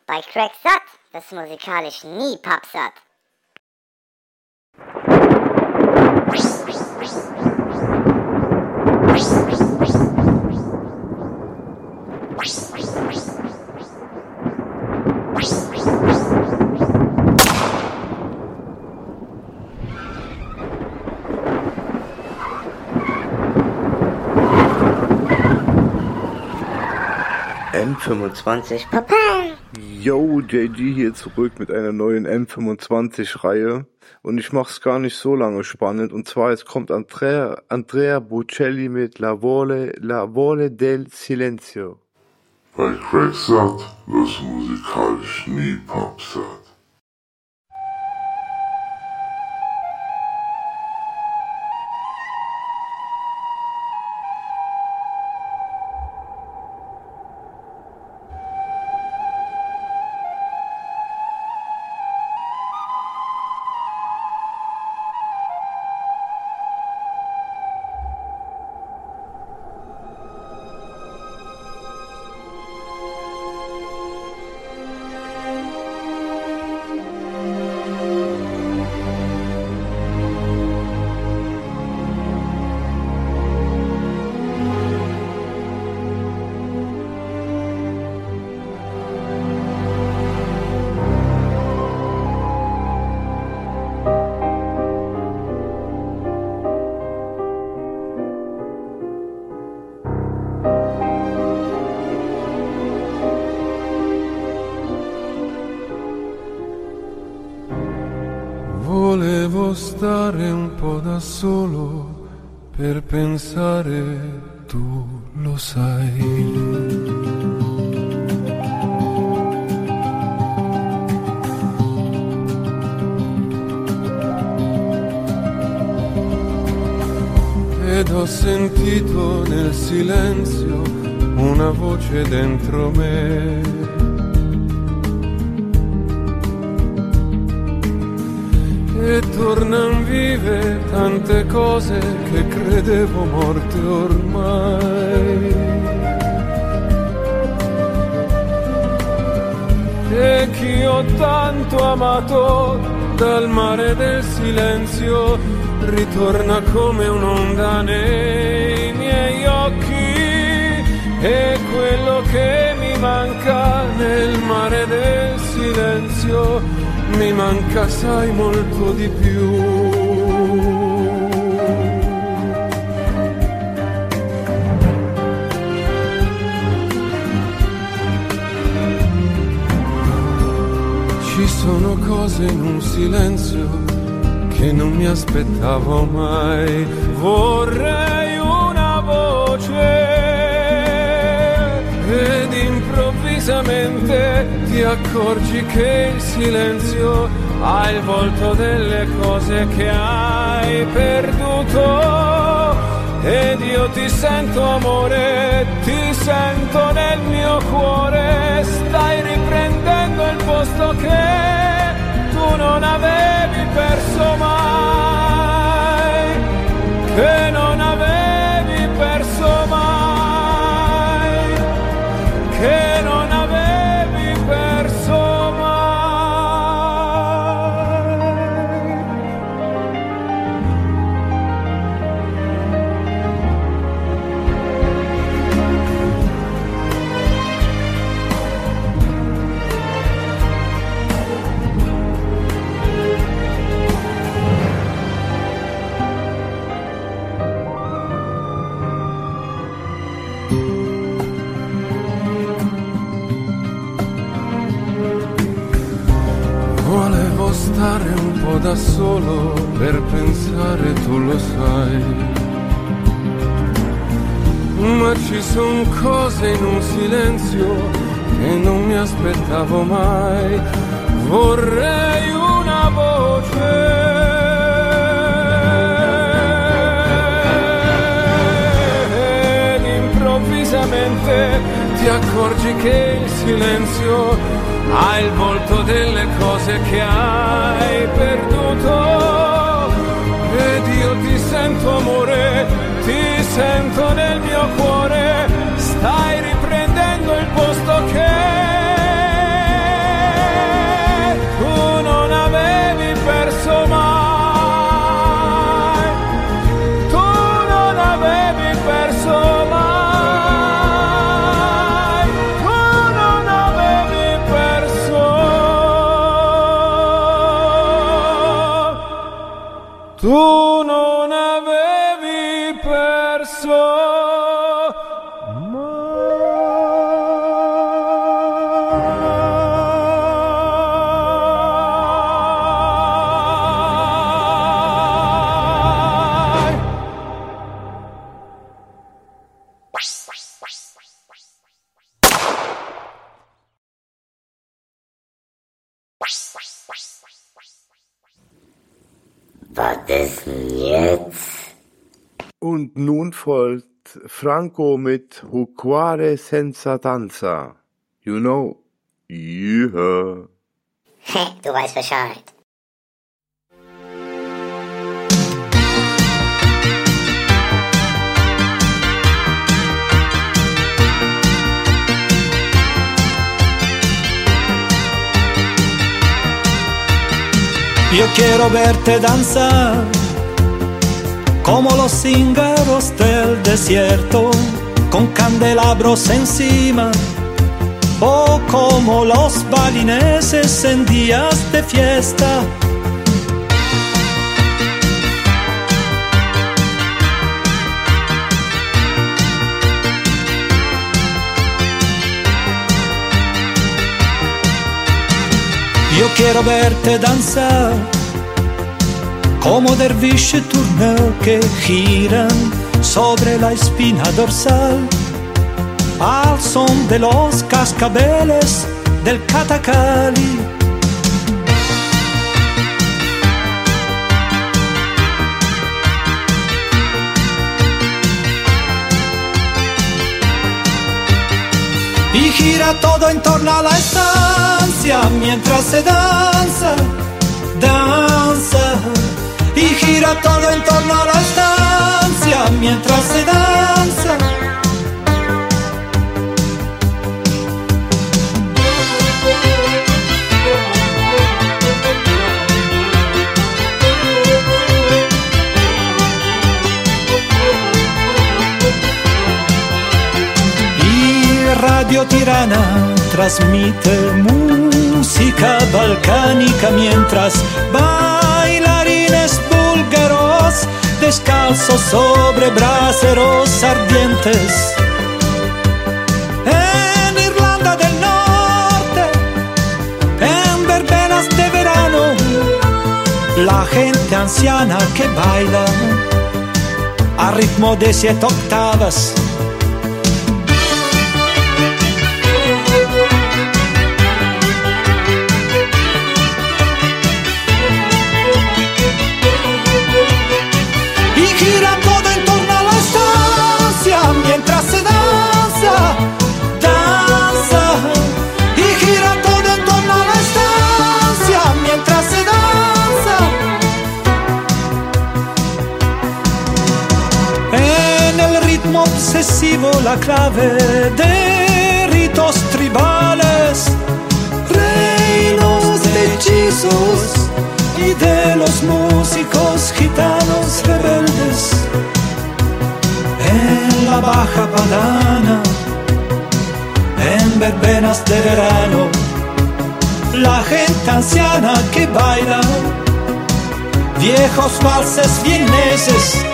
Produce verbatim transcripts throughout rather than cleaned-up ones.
Bei Craig Satt, das musikalisch nie pappsatt. M fünfundzwanzig, Papa! Yo, J G hier zurück mit einer neuen M fünfundzwanzig-Reihe. Und ich mach's gar nicht so lange spannend. Und zwar, es kommt Andrea, Andrea Bocelli mit La Vole, La Vole del Silenzio. Bei Craig Satt, das musikalisch nie pappsatt. Volevo stare un po' da solo per pensare, tu lo sai. Ed ho sentito nel silenzio una voce dentro me. E tornan vive tante cose che credevo morte ormai. E chi ho tanto amato dal mare del silenzio ritorna come un'onda nei miei occhi. E quello che mi manca nel mare del silenzio mi manca, sai, molto di più. Ci sono cose in un silenzio che non mi aspettavo mai. Vorrei una voce ed improvvisamente ti accorgi che il silenzio ha il volto delle cose che hai perduto. Ed io ti sento amore, ti sento nel mio cuore. Stai riprendendo il posto che tu non avevi perso mai, che non avevi perso mai, che non avevi perso mai. Volevo stare un po' da solo per pensare, tu lo sai. Ma ci son cose in un silenzio che non mi aspettavo mai. Vorrei una voce ed improvvisamente ti accorgi che il silenzio ha il volto delle cose che hai perduto. Ed io ti sento amore, ti sento nel mio cuore. Stai riprendendo il posto che tu non avevi perso Was ist denn jetzt? Und nun folgt Franco mit Huquare senza danza. You know? Yeah. Du weißt Bescheid. Yo quiero verte danzar como los cíngaros del desierto, con candelabros encima, o como los balineses en días de fiesta. Yo quiero verte danzar como derviche turneo que giran sobre la espina dorsal al son de los cascabeles del Catacali. Y gira todo en torno a la estancia mientras se danza, danza. Y gira todo en torno a la estancia mientras se danza. Radio Tirana transmite música balcánica mientras bailarines búlgaros descalzos sobre braseros ardientes. En Irlanda del Norte, en verbenas de verano, la gente anciana que baila a ritmo de siete octavas. Gira todo en torno a la estancia mientras se danza, danza. Y gira todo en torno a la estancia mientras se danza. En el ritmo obsesivo la clave de ritos tribales, reinos de hechizos y de los músicos gitanos rebeldes. En la Baja Padana, en verbenas de verano, la gente anciana que baila viejos valses vieneses.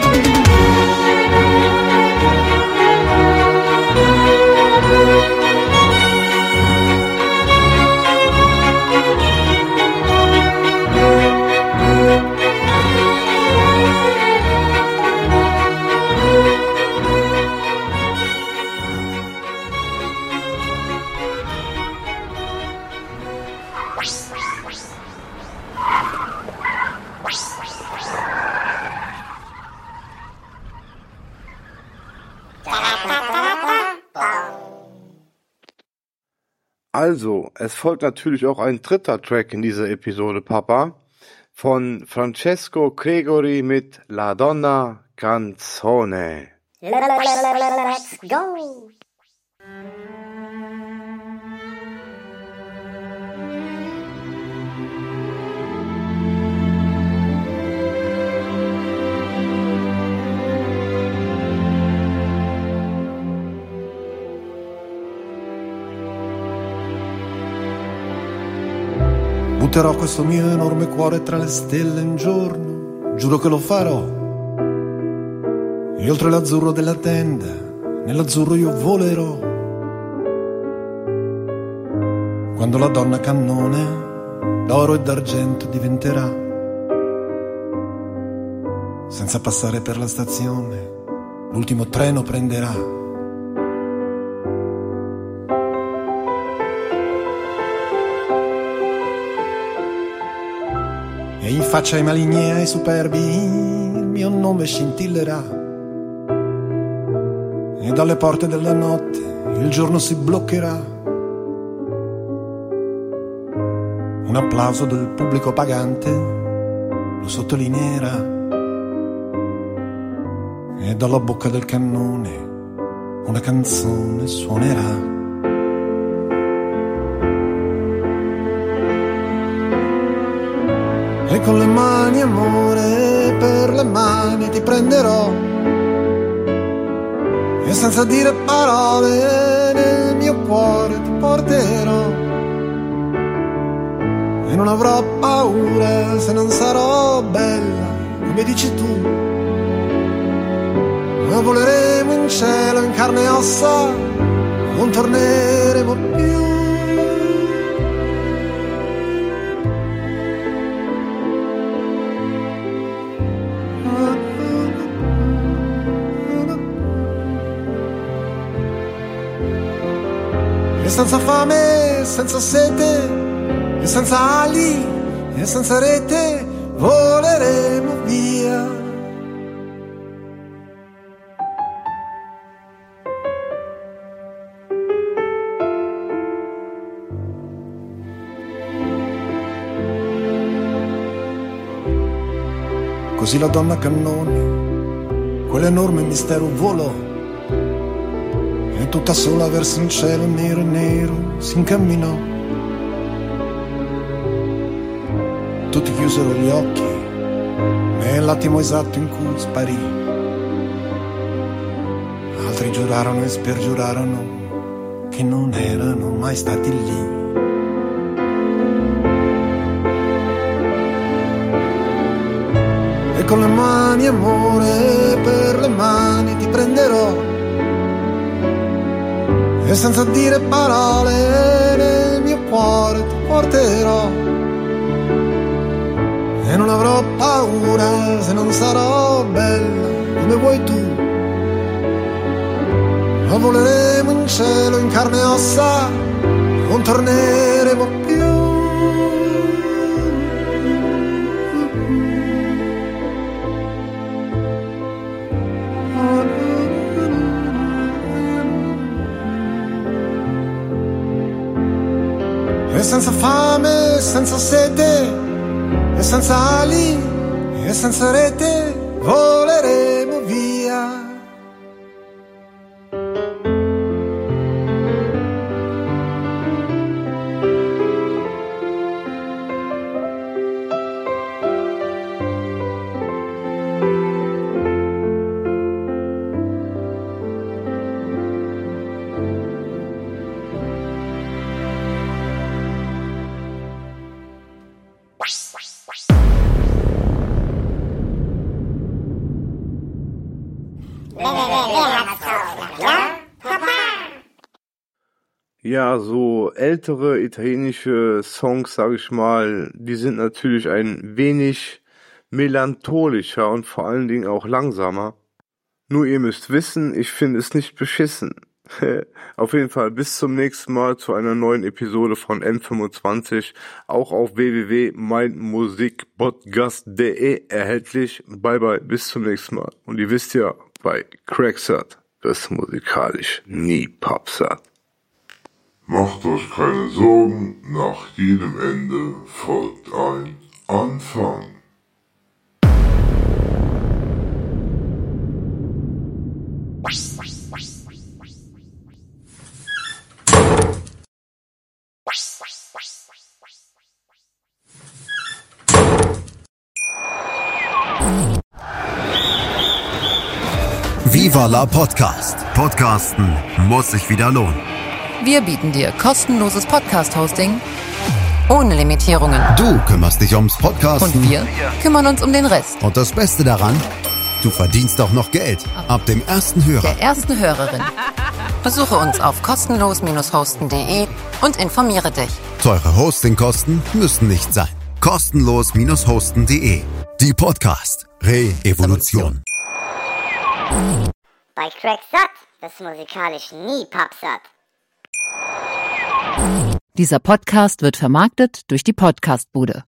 Also, es folgt natürlich auch ein dritter Track in dieser Episode, Papa, von Francesco Gregori mit La Donna Canzone. Let's go! Butterò questo mio enorme cuore tra le stelle un giorno, giuro che lo farò. E oltre l'azzurro della tenda, nell'azzurro io volerò. Quando la donna cannone d'oro e d'argento diventerà, senza passare per la stazione, l'ultimo treno prenderà. E in faccia ai maligni e ai superbi il mio nome scintillerà. E dalle porte della notte il giorno si bloccherà. Un applauso del pubblico pagante lo sottolineerà. E dalla bocca del cannone una canzone suonerà. E con le mani, amore, per le mani ti prenderò. E senza dire parole nel mio cuore ti porterò. E non avrò paura se non sarò bella, come dici tu. Ma voleremo in cielo in carne e ossa, non torneremo più. E senza fame, senza sete, e senza ali, e senza rete, voleremo via. Così la donna cannone, quell'enorme mistero volò, e tutta sola verso un cielo nero e nero si incamminò. Tutti chiusero gli occhi nell'attimo esatto in cui sparì. Altri giurarono e spergiurarono che non erano mai stati lì. E con le mani, amore, per le mani ti prenderò. E senza dire parole nel mio cuore ti porterò. E non avrò paura se non sarò bella come vuoi tu. Ma voleremo in cielo in carne e ossa, non torneremo più. E senza fame, senza sete, e senza ali, e senza rete, voleremo via. Ja, so ältere italienische Songs, sag ich mal, die sind natürlich ein wenig melancholischer und vor allen Dingen auch langsamer. Nur ihr müsst wissen, ich finde es nicht beschissen. Auf jeden Fall bis zum nächsten Mal zu einer neuen Episode von M fünfundzwanzig, auch auf w w w punkt mein musik podcast punkt de erhältlich. Bye bye, bis zum nächsten Mal. Und ihr wisst ja, bei Cracksatt wirst musikalisch nie popsatt. Macht euch keine Sorgen, nach jedem Ende folgt ein Anfang. Viva la Podcast. Podcasten muss sich wieder lohnen. Wir bieten dir kostenloses Podcast-Hosting Ohne Limitierungen. Du kümmerst dich ums Podcasten. Und wir kümmern uns um den Rest. Und das Beste daran, du verdienst auch noch Geld. Ab dem ersten Hörer. Der ersten Hörerin. Besuche uns auf kostenlos hosten punkt de und informiere dich. Teure Hostingkosten müssen nicht sein. kostenlos hosten punkt de. Die Podcast Re-Evolution. Bei Cracksatt, das musikalisch nie pappsatt. Dieser Podcast wird vermarktet durch die Podcastbude.